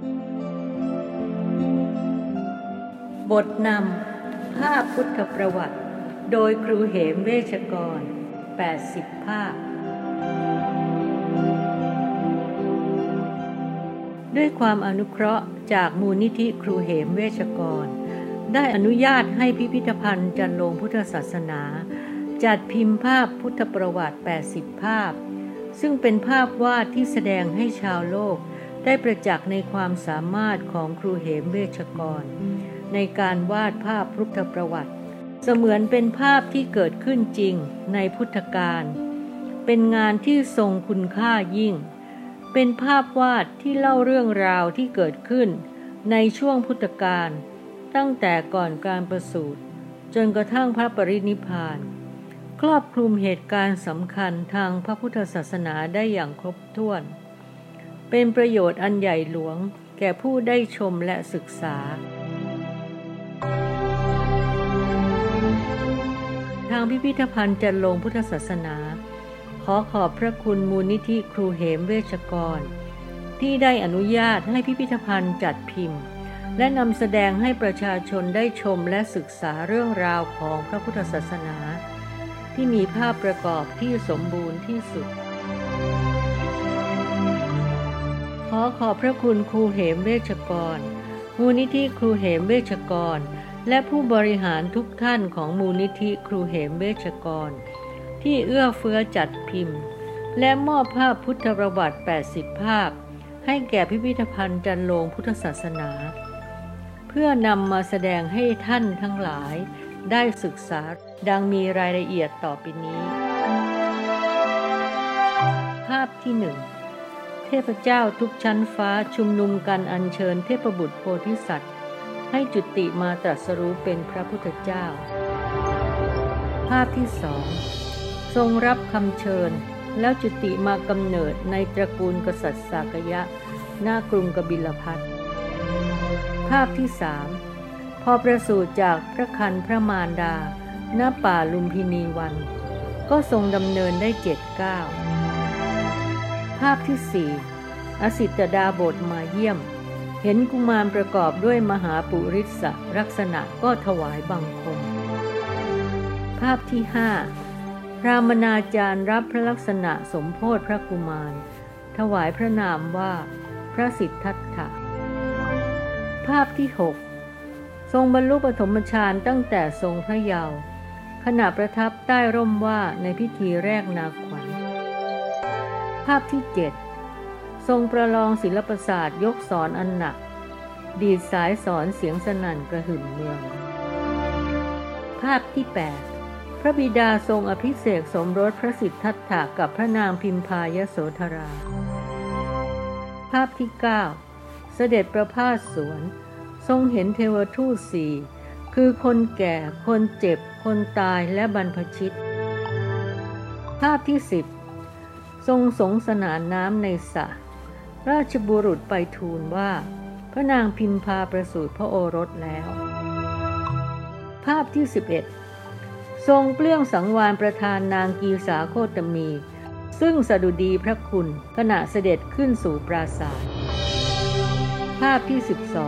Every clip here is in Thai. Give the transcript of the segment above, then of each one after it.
บทนำภาพพุทธประวัติโดยครูเหมเวชกร80 ภาพด้วยความอนุเคราะห์จากมูลนิธิครูเหมเวชกรได้อนุญาตให้พิพิธภัณฑ์จันโลงพุทธศาสนาจัดพิมพ์ภาพพุทธประวัติ80 ภาพซึ่งเป็นภาพวาดที่แสดงให้ชาวโลกได้ประจักษ์ในความสามารถของครูเหมเวชกรในการวาดภาพพุทธประวัติเสมือนเป็นภาพที่เกิดขึ้นจริงในพุทธกาลเป็นงานที่ทรงคุณค่ายิ่งเป็นภาพวาดที่เล่าเรื่องราวที่เกิดขึ้นในช่วงพุทธกาลตั้งแต่ก่อนการประสูติจนกระทั่งพระปรินิพพานครอบคลุมเหตุการณ์สำคัญทางพระพุทธศาสนาได้อย่างครบถ้วนเป็นประโยชน์อันใหญ่หลวงแก่ผู้ได้ชมและศึกษาทางพิพิธภัณฑ์จันโลงพุทธศาสนาขอขอบพระคุณมูลนิธิครูเหมเวชกรที่ได้อนุญาตให้พิพิธภัณฑ์จัดพิมพ์และนำแสดงให้ประชาชนได้ชมและศึกษาเรื่องราวของพระพุทธศาสนาที่มีภาพประกอบที่สมบูรณ์ที่สุดขอขอบพระคุณครูเหมเวชกรมูลนิธิครูเหมเวชกรและผู้บริหารทุกท่านของมูลนิธิครูเหมเวชกรที่เอื้อเฟื้อจัดพิมพ์และมอบภาพพุทธประวัติ80 ภาพให้แก่พิพิธภัณฑ์จันโลงพุทธศาสนาเพื่อนำมาแสดงให้ท่านทั้งหลายได้ศึกษาดังมีรายละเอียดต่อไปนี้ภาพที่1เทพเจ้าทุกชั้นฟ้าชุมนุมกันอัญเชิญเทพบุตรโพธิสัตว์ให้จุติมาตรัสรู้เป็นพระพุทธเจ้าภาพที่2ทรงรับคำเชิญแล้วจุติมากำเนิดในตระกูลกษัตริย์สากยะณกรุงกบิลพัสดุภาพที่3พอประสูติจากพระครรภ์พระมารดาณป่าลุมพินีวันก็ทรงดำเนินได้7 ก้าวภาพที่4อสิตดาบทมาเยี่ยมเห็นกุมารประกอบด้วยมหาปุริสลักษณะก็ถวายบังคมภาพที่5พรามณาจารย์รับพระลักษณะสมโพธิพระกุมารถวายพระนามว่าพระสิทธัตถะภาพที่6ทรงบรรลุปฐมฌานตั้งแต่ทรงพระเยาว์ขณะประทับใต้ร่มว่าในพิธีแรกนาขวัญภาพที่7ทรงประลองศิลปศาสตร์ยกศรอันหนักดีดสายสอนเสียงสนั่นกระหึ่มเมืองภาพที่8พระบิดาทรงอภิเษกสมรสพระสิทธัตถะกับพระนางพิมพายโสธราภาพที่9เสด็จประพาสสวนทรงเห็นเทวทูต4คือคนแก่คนเจ็บคนตายและบรรพชิตภาพที่10ทรงสงสนานน้ำในสระราชบุรุษไปทูลว่าพระนางพิมพาประสูติพระโอรสแล้วภาพที่11ทรงเปลื้องสังวาลประทานนางกีสาโคตมีซึ่งสดุดีพระคุณขณะเสด็จขึ้นสู่ปราสาทภาพที่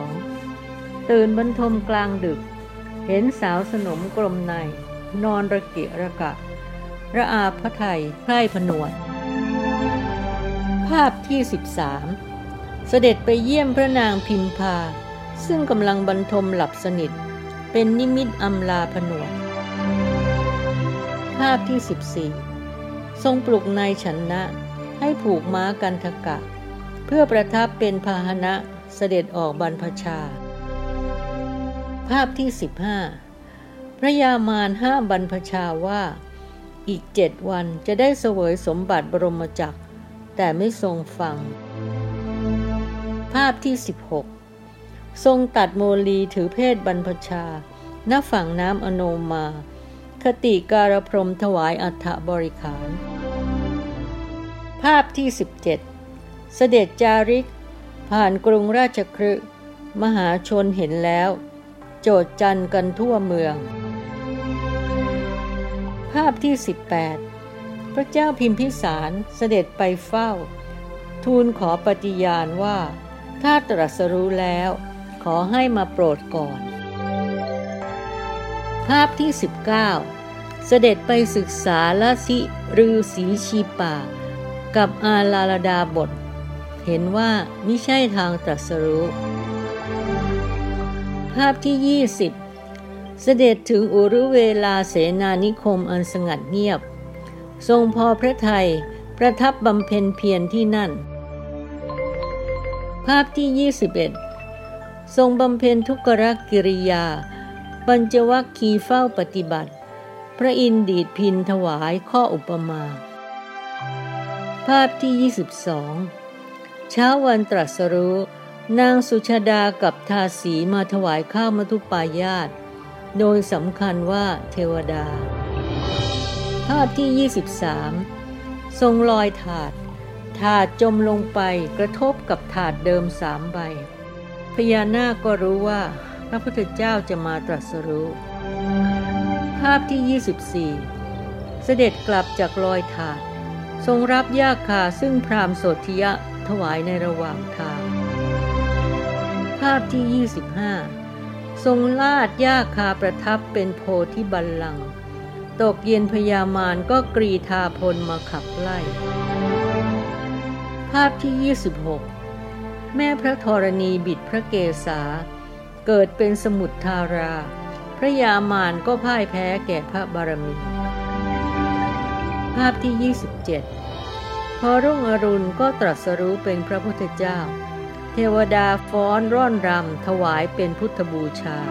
12ตื่นบรรทมกลางดึกเห็นสาวสนมกลมในนอนระเกะระกะระอาพระทัยใคร่ผนวดภาพที่13เสด็จไปเยี่ยมพระนางพิมพาซึ่งกำลังบรรทมหลับสนิทเป็นนิมิตอำลาผนวดภาพที่14ทรงปลุกนายฉันนะให้ผูกม้ากันทกะเพื่อประทับเป็นพาหนะเสด็จออกบรรพชาภาพที่15พระยามารห้ามบรรพชาว่าอีก7 วันจะได้เสวยสมบัติบรมจักรแต่ไม่ทรงฟังภาพที่16ทรงตัดโมลีถือเพศบรรพชาณฝั่งน้ำอโนมาคติการพรหมถวายอัฐบริขารภาพที่17เสด็จจาริกผ่านกรุงราชคฤห์มหาชนเห็นแล้วโจษจันกันทั่วเมืองภาพที่18พระเจ้าพิมพิสารเสด็จไปเฝ้าทูลขอปฏิญาณว่าถ้าตรัสรู้แล้วขอให้มาโปรดก่อนภาพที่19เสด็จไปศึกษาละสิฤาษีชีป่ากับอาลาลดาบทเห็นว่ามิใช่ทางตรัสรู้ภาพที่20เสด็จถึงอุรุเวลาเสนานิคมอันสงัดเงียบทรงพอพระทัยประทับบำเพ็ญเพียรที่นั่นภาพที่21ทรงบำเพ็ญทุกขกิริยาปัญจวัคคีย์เฝ้าปฏิบัติพระอินทร์ดีดพิณถวายข้ออุปมาภาพที่22เช้าวันตรัสรู้นางสุชาดากับทาสีมาถวายข้าวมัทุปายาตโดยสำคัญว่าเทวดาภาพที่23ทรงลอยถาดจมลงไปกระทบกับถาดเดิม3 ใบพญานาคก็รู้ว่าพระพุทธเจ้าจะมาตรัสรู้ภาพที่24เสด็จกลับจากลอยถาดทรงรับยาคาซึ่งพราหมณ์โสธิยะถวายในระหว่างทางภาพที่25ทรงลาดยาคาประทับเป็นโพธิบัลลังก์ตกเย็นพญามารก็กรีธาพลมาขับไล่ภาพที่26แม่พระธรณีบิดพระเกศาเกิดเป็นสมุทธาราพระยามารก็พ่ายแพ้แก่พระบารมีภาพที่27พอรุ่งอรุณก็ตรัสรู้เป็นพระพุทธเจ้าเทวดาฟ้อนร่อนรำถวายเป็นพุทธบูชา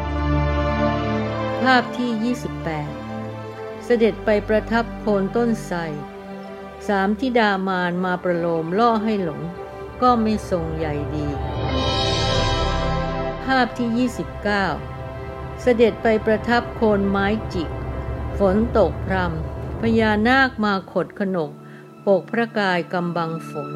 ภาพที่28เสด็จไปประทับโคนต้นไทร3 ธิดามารมาประโลมล่อให้หลงก็ไม่ทรงใยดีภาพที่29เสด็จไปประทับโคนไม้จิกฝนตกพรำพญานาคมาขดขนกปกพระกายกำบังฝน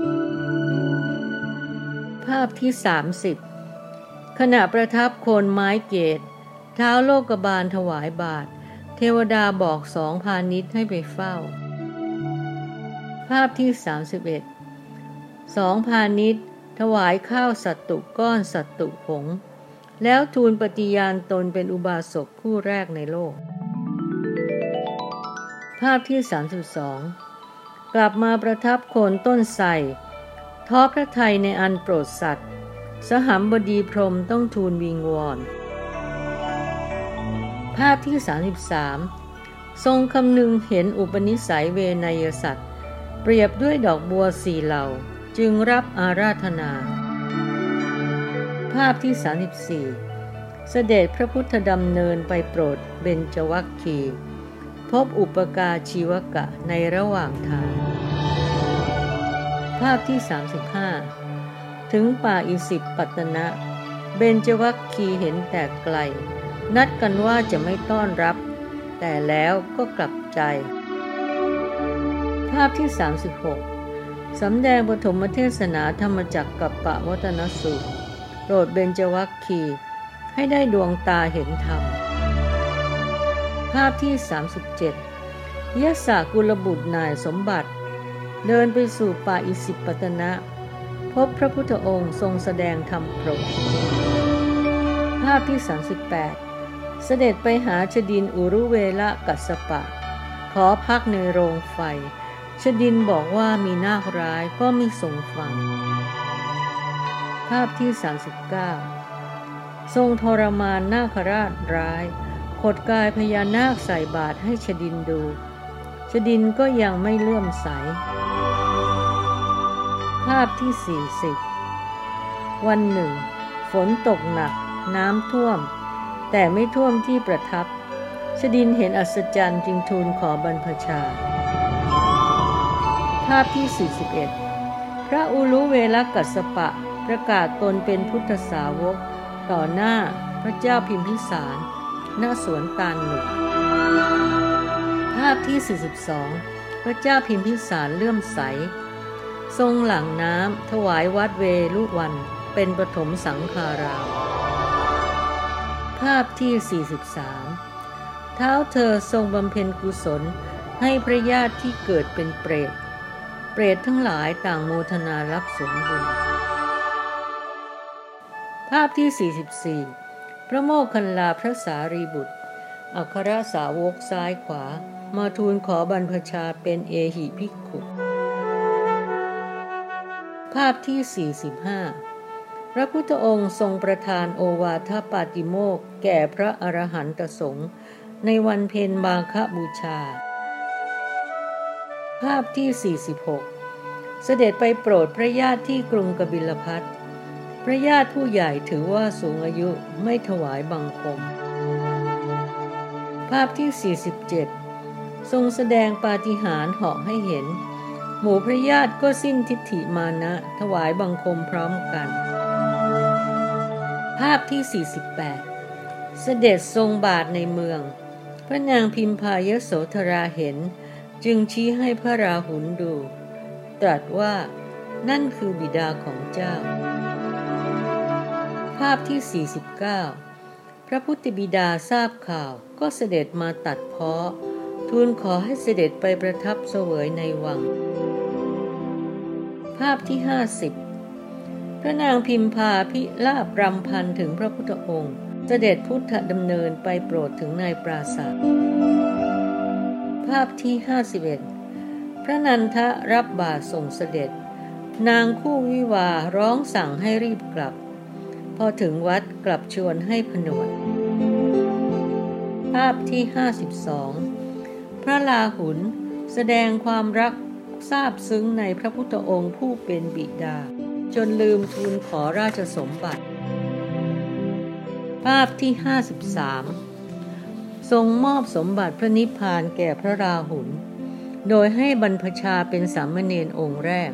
ภาพที่30ขณะประทับโคนไม้เกศเท้าโลกบาลถวายบาตรเทวดาบอก2 พาณิชย์ให้ไปเฝ้าภาพที่31 2 พาณิชย์ถวายข้าวสัตตุก้อนสัตตุผงแล้วทูลปฏิญาณตนเป็นอุบาสกคู่แรกในโลกภาพที่32กลับมาประทับโคนต้นไทรท้อพระทัยในอันโปรดสัตว์สหัมบดีพรหมต้องทูลวิงวอนภาพที่33ทรงคำนึงเห็นอุปนิสัยเวนยสัตว์เปรียบด้วยดอกบัว4 เหล่าจึงรับอาราธนาภาพที่34เสด็จพระพุทธดำเนินไปโปรดเบญจวัคคีย์พบอุปการชีวกะในระหว่างทางภาพที่35ถึงป่าอิสิปปัตนะเบญจวัคคีย์เห็นแต่ไกลนัดกันว่าจะไม่ต้อนรับแต่แล้วก็กลับใจภาพที่36สำแดงปฐมเทศนาธรรมจักรกัปปวัตนสูตรโปรดเบญจวัคคีย์ให้ได้ดวงตาเห็นธรรมภาพที่37ยะสากุลบุตรนายสมบัติเดินไปสู่ป่าอิสิปตนะพบพระพุทธองค์ทรงแสดงธรรมโปรดภาพที่38เสด็จไปหาชดินอุรุเวละกัสสปะขอพักในโรงไฟชดินบอกว่ามีนาคร้ายก็ไม่ทรงฟังภาพที่39ทรงทรมานนาคราชร้ายขดกายพญานาคใส่บาตรให้ชดินดูชดินก็ยังไม่เลื่อมใสภาพที่40วันหนึ่งฝนตกหนักน้ำท่วมแต่ไม่ท่วมที่ประทับชดินเห็นอัศจรรย์จึงทูลขอบรรพชาภาพที่41พระอุลุเวลกัสสปะประกาศตนเป็นพุทธสาวกต่อหน้าพระเจ้าพิมพิสารณสวนตาลหนุภาพที่42พระเจ้าพิมพิสารเลื่อมใสทรงหลั่งน้ำถวายวัดเวลุวันเป็นปฐมสังฆารามภาพที่43เท้าเธอทรงบำเพ็ญกุศลให้พระญาติที่เกิดเป็นเปรตทั้งหลายต่างโมทนารับส่วนบุญภภาพที่44พระโมคคัลลาพระสารีบุตรอัครสาวกซ้ายขวามาทูลขอบรรพชาเป็นเอหิภิกขุภาพที่45พระพุทธองค์ทรงประทานโอวาทปาติโมกข์แก่พระอรหันตสงฆ์ในวันเพ็ญมาฆบูชาภาพที่46เสด็จไปโปรดพระญาติที่กรุงกบิลพัสต์พระญาติผู้ใหญ่ถือว่าสูงอายุไม่ถวายบังคมภาพที่47ทรงแสดงปาฏิหาริย์เหาะให้เห็นหมู่พระญาติก็สิ้นทิฏฐิมานะถวายบังคมพร้อมกันภาพที่48เสด็จทรงบาทในเมืองพระนางพิมพายโสธราเห็นจึงชี้ให้พระราหุลดูตรัสว่านั่นคือบิดาของเจ้าภาพที่49พระพุทธบิดาทราบข่าวก็เสด็จมาตัดพ้อทูลขอให้เสด็จไปประทับเสวยในวังภาพที่50พระนางพิมพาภิลาภรำพันถึงพระพุทธองค์เสด็จพุทธดำเนินไปโปรดถึงในปราสาทภาพที่51พระนันทะรับบาตรส่งเสด็จนางคู่วิวาร้องสั่งให้รีบกลับพอถึงวัดกลับชวนให้ผนวดภาพที่52พระราหุลแสดงความรักซาบซึ้งในพระพุทธองค์ผู้เป็นบิดาจนลืมทูลขอราชสมบัติภาพที่53ทรงมอบสมบัติพระนิพพานแก่พระราหุลโดยให้บรรพชาเป็นสามเณรองค์แรก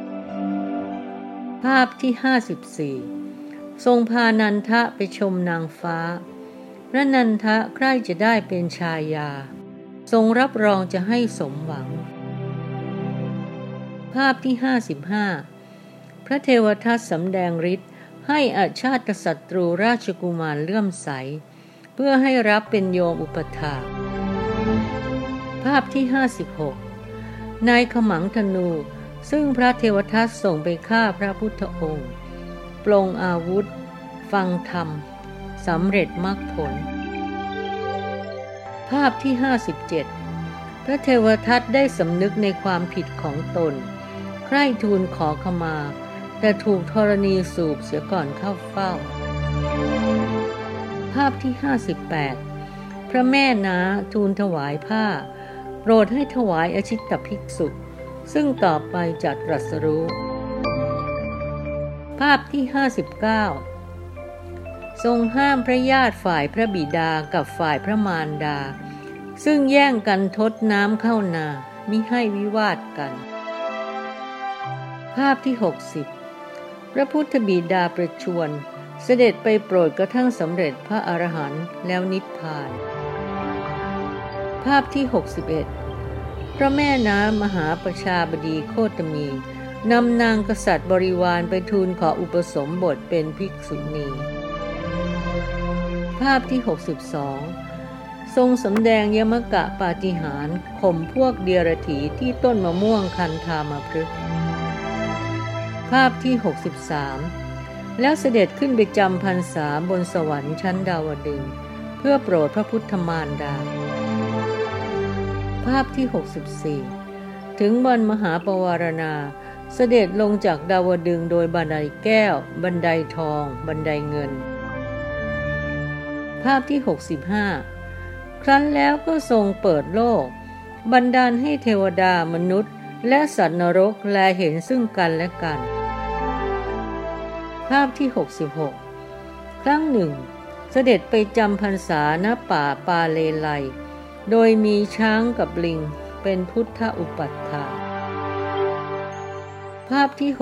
ภาพที่54ทรงพานันทะไปชมนางฟ้าพระนันทะใคร่จะได้เป็นชายาทรงรับรองจะให้สมหวังภาพที่55พระเทวทัตสำแดงฤทธิ์ให้อชาติศัตรูราชกุมารเลื่อมใสเพื่อให้รับเป็นโยมอุปถากภาพที่56นายขมังธนูซึ่งพระเทวทัตส่งไปฆ่าพระพุทธองค์ปลงอาวุธฟังธรรมสำเร็จมรรคผลภาพที่57พระเทวทัตได้สำนึกในความผิดของตนใคร่ทูลขอขมาแต่ถูกธรณีสูบเสียก่อนเข้าเฝ้าภาพที่58พระแม่น้าทูลถวายผ้าโปรดให้ถวายอชิตตภิกษุซึ่งต่อไปจะตรัสรู้ภาพที่59ทรงห้ามพระญาติฝ่ายพระบิดากับฝ่ายพระมารดาซึ่งแย่งกันทดน้ำเข้านามิให้วิวาทกันภาพที่60พระพุทธบิดาประชวรเสด็จไปโปรดกระทั่งสำเร็จพระอรหันต์แล้วนิพพานภาพที่61พระแม่น้ำมหาประชาบดีโคตมีนำนางกษัตริย์บริวารไปทูลขออุปสมบทเป็นภิกษุณีภาพที่62ทรงสำแดงยมกะปาฏิหาริย์ข่มพวกเดียรถีที่ต้นมะม่วงคันธามพฤกษ์ภาพที่63แล้วเสด็จขึ้นไปจำพรรษาบนสวรรค์ชั้นดาวดึงส์เพื่อโปรดพระพุทธมารดาภาพที่64ถึงวันมหาปวารณาเสด็จลงจากดาวดึงส์โดยบันไดแก้วบันไดทองบันไดเงินภาพที่65ครั้นแล้วก็ทรงเปิดโลกบันดาลให้เทวดามนุษย์และสัตว์นรกแลเห็นซึ่งกันและกันภาพที่66ครั้งหนึ่งเสด็จไปจำพรรษาณป่าปาเลไลโดยมีช้างกับลิงเป็นพุทธอุปัฏฐานภาพที่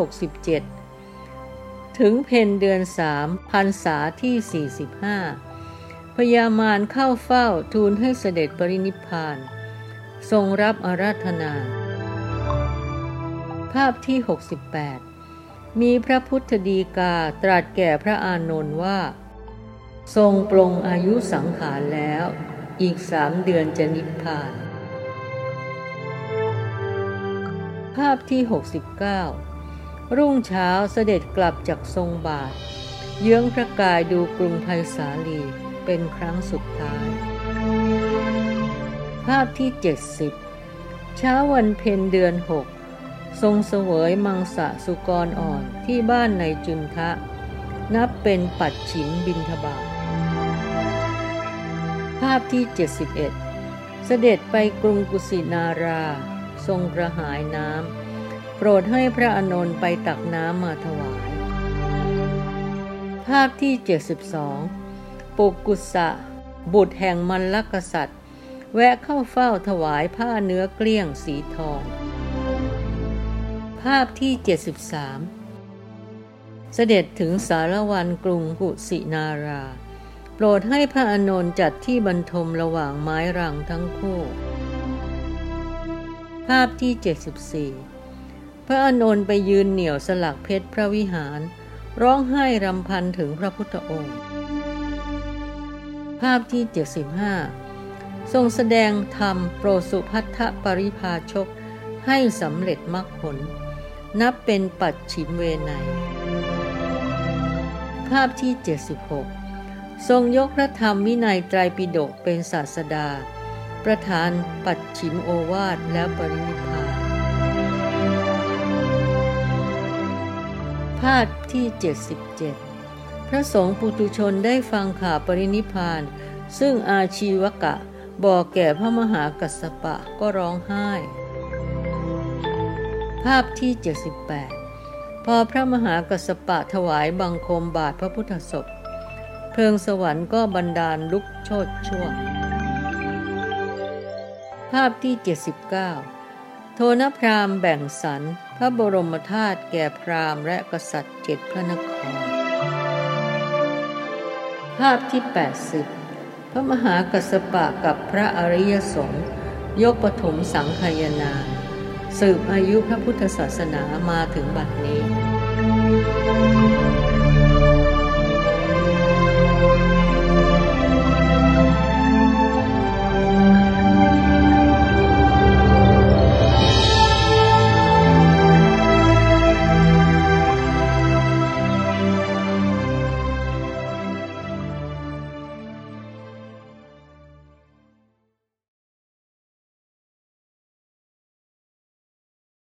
67ถึงเพ็ญเดือน3พรรษาที่45พญามารเข้าเฝ้าทูลให้เสด็จปรินิพพานทรงรับอาราธนาภาพที่68มีพระพุทธฎีกาตรัสแก่พระอานนท์ว่าทรงปลงอายุสังขารแล้วอีก3 เดือนจะนิพพานภาพที่69รุ่งเช้าเสด็จกลับจากทรงบาทเยื้องพระกายดูกรุงไผ่สาลีเป็นครั้งสุดท้ายภาพที่70เช้าวันเพ็ญเดือน6ทรงเสวยมังสะสุกรอ่อนที่บ้านในจุนทะนับเป็นปัจฉิมบิณฑบาตภาพที่71เสด็จไปกรุงกุสินาราทรงกระหายน้ำโปรดให้พระอานนท์ไปตักน้ำมาถวายภาพที่72ปุกุสะบุตรแห่งมัลลกษัตริย์แวะเข้าเฝ้าถวายผ้าเนื้อเกลี้ยงสีทองภาพที่73เสด็จถึงสารวันกรุงกุสินาราโปรดให้พระอานนท์จัดที่บรรทมระหว่างไม้รังทั้งคู่ภาพที่74พระอานนท์ไปยืนเหนี่ยวสลักเพชรพระวิหารร้องไห้รำพันถึงพระพุทธองค์ภาพที่75ทรงแสดงธรรมโปรดสุภัททปริภาชกให้สำเร็จมรรคผลนับเป็นปัจฉิมเวไนยภาพที่76ทรงยกพระธรรมวินัยไตรปิฎกเป็นศาสดาประทานปัจฉิมโอวาทแล้วปรินิพพานภาพที่77พระสงฆ์ปุถุชนได้ฟังข่าวปรินิพพานซึ่งอาชีวกะบอกแก่พระมหากัสสปะก็ร้องไห้ภาพที่78พอพระมหากัสสปะถวายบังคมบาทพระพุทธศพเพลิงสวรรค์ก็บันดาลลุกโชติช่วงภาพที่79โทนพราหมณ์แบ่งสรรพระบรมธาตุแก่พราหมณ์และกษัตริย์7พระนครภาพที่80พระมหากัสสปะกับพระอริยสงฆ์ยกปฐมสังฆายนาสืบอายุพระพุทธศาสนามาถึงบัดนี้